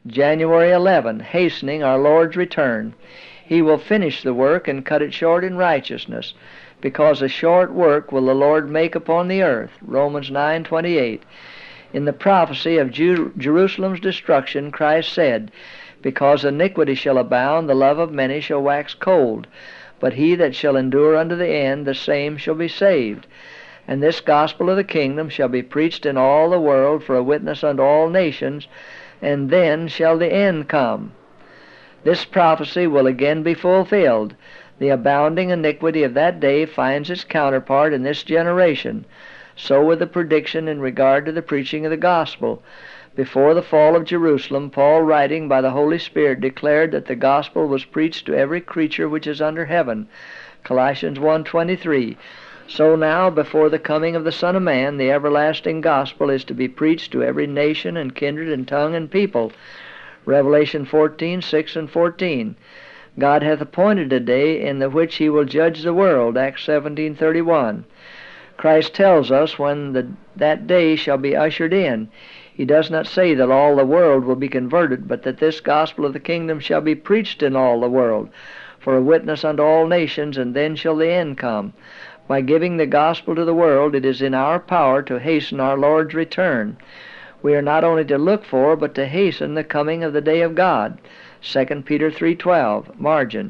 January 11, hastening our Lord's return. He will finish the work and cut it short in righteousness, because a short work will the Lord make upon the earth. Romans 9:28. In the prophecy of Jerusalem's destruction, Christ said, "Because iniquity shall abound, the love of many shall wax cold. But he that shall endure unto the end, the same shall be saved. And this gospel of the kingdom shall be preached in all the world for a witness unto all nations, and then shall the end come." This prophecy will again be fulfilled. The abounding iniquity of that day finds its counterpart in this generation. So with the prediction in regard to the preaching of the gospel. Before the fall of Jerusalem, Paul, writing by the Holy Spirit, declared that the gospel was preached to every creature which is under heaven. Colossians 1:23. So now, before the coming of the Son of Man, the everlasting gospel is to be preached to every nation and kindred and tongue and people. Revelation 14:6 and 14. God hath appointed a day in the which he will judge the world. Acts 17:31. Christ tells us when that day shall be ushered in. He does not say that all the world will be converted, but that this gospel of the kingdom shall be preached in all the world, for a witness unto all nations, and then shall the end come. By giving the gospel to the world, it is in our power to hasten our Lord's return. We are not only to look for, but to hasten the coming of the day of God. 2 Peter 3:12, margin.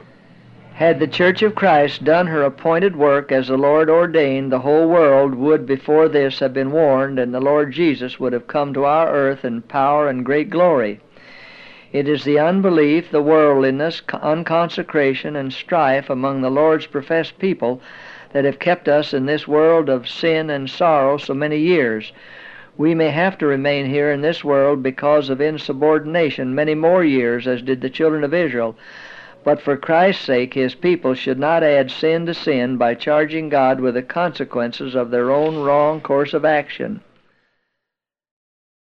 Had the Church of Christ done her appointed work as the Lord ordained, the whole world would before this have been warned, and the Lord Jesus would have come to our earth in power and great glory. It is the unbelief, the worldliness, unconsecration, and strife among the Lord's professed people that have kept us in this world of sin and sorrow so many years. We may have to remain here in this world because of insubordination many more years, as did the children of Israel. But for Christ's sake, his people should not add sin to sin by charging God with the consequences of their own wrong course of action.